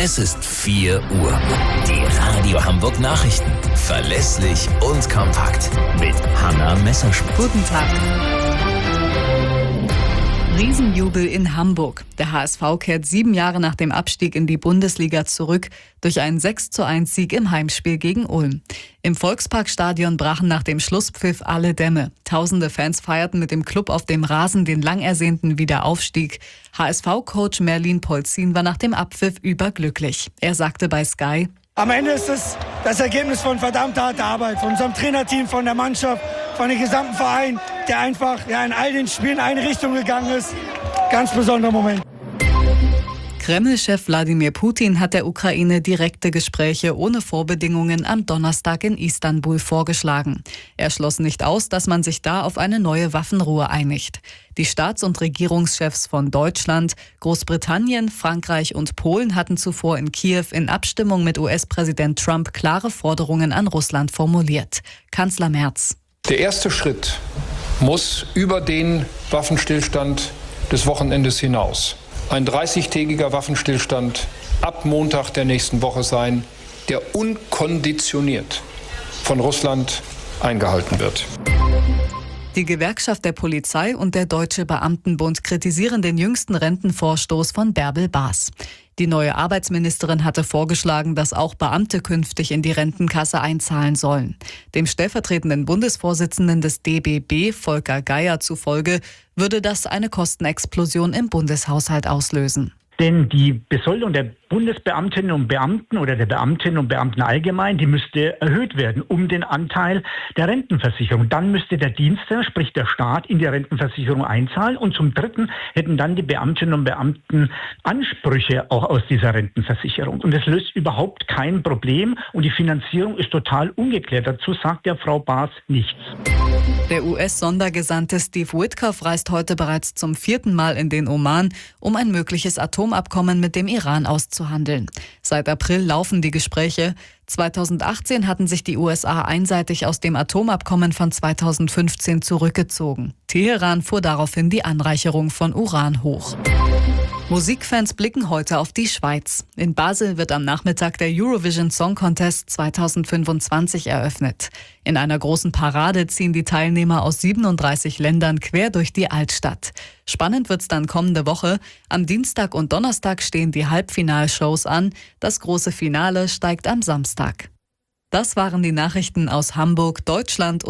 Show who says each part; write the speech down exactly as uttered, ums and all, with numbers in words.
Speaker 1: Es ist vier Uhr. Die Radio Hamburg Nachrichten. Verlässlich und kompakt. Mit Hanna Messerschmidt.
Speaker 2: Guten Tag. Riesenjubel in Hamburg. Der H S V kehrt sieben Jahre nach dem Abstieg in die Bundesliga zurück durch einen sechs zu eins Sieg im Heimspiel gegen Ulm. Im Volksparkstadion brachen nach dem Schlusspfiff alle Dämme. Tausende Fans feierten mit dem Club auf dem Rasen den lang ersehnten Wiederaufstieg. H S V-Coach Merlin Polzin war nach dem Abpfiff überglücklich. Er sagte bei Sky:
Speaker 3: Am Ende ist es das Ergebnis von verdammt harter Arbeit, von unserem Trainerteam, von der Mannschaft, von dem gesamten Verein, der einfach ja, in all den Spielen in eine Richtung gegangen ist. Ganz besonderer Moment.
Speaker 2: Kreml-Chef Wladimir Putin hat der Ukraine direkte Gespräche ohne Vorbedingungen am Donnerstag in Istanbul vorgeschlagen. Er schloss nicht aus, dass man sich da auf eine neue Waffenruhe einigt. Die Staats- und Regierungschefs von Deutschland, Großbritannien, Frankreich und Polen hatten zuvor in Kiew in Abstimmung mit U S-Präsident Trump klare Forderungen an Russland formuliert. Kanzler Merz:
Speaker 4: Der erste Schritt muss über den Waffenstillstand des Wochenendes hinaus ein dreißigtägiger Waffenstillstand ab Montag der nächsten Woche sein, der unkonditioniert von Russland eingehalten wird.
Speaker 2: Die Gewerkschaft der Polizei und der Deutsche Beamtenbund kritisieren den jüngsten Rentenvorstoß von Bärbel Baas. Die neue Arbeitsministerin hatte vorgeschlagen, dass auch Beamte künftig in die Rentenkasse einzahlen sollen. Dem stellvertretenden Bundesvorsitzenden des D B B, Volker Geier, zufolge würde das eine Kostenexplosion im Bundeshaushalt auslösen.
Speaker 5: Denn die Besoldung der Bundesbeamtinnen und Beamten oder der Beamtinnen und Beamten allgemein, die müsste erhöht werden um den Anteil der Rentenversicherung. Dann müsste der Dienstherr, sprich der Staat, in die Rentenversicherung einzahlen. Und zum Dritten hätten dann die Beamtinnen und Beamten Ansprüche auch aus dieser Rentenversicherung. Und das löst überhaupt kein Problem. Und die Finanzierung ist total ungeklärt. Dazu sagt ja Frau Baas nichts.
Speaker 2: Der U S-Sondergesandte Steve Witkoff reist heute bereits zum vierten Mal in den Oman, um ein mögliches Atomabkommen mit dem Iran auszuhandeln. Seit April laufen die Gespräche. zweitausendachtzehn hatten sich die U S A einseitig aus dem Atomabkommen von zweitausendfünfzehn zurückgezogen. Teheran fuhr daraufhin die Anreicherung von Uran hoch. Musikfans blicken heute auf die Schweiz. In Basel wird am Nachmittag der Eurovision Song Contest zweitausendfünfundzwanzig eröffnet. In einer großen Parade ziehen die Teilnehmer aus siebenunddreißig Ländern quer durch die Altstadt. Spannend wird's dann kommende Woche. Am Dienstag und Donnerstag stehen die Halbfinalshows an. Das große Finale steigt am Samstag. Das waren die Nachrichten aus Hamburg, Deutschland und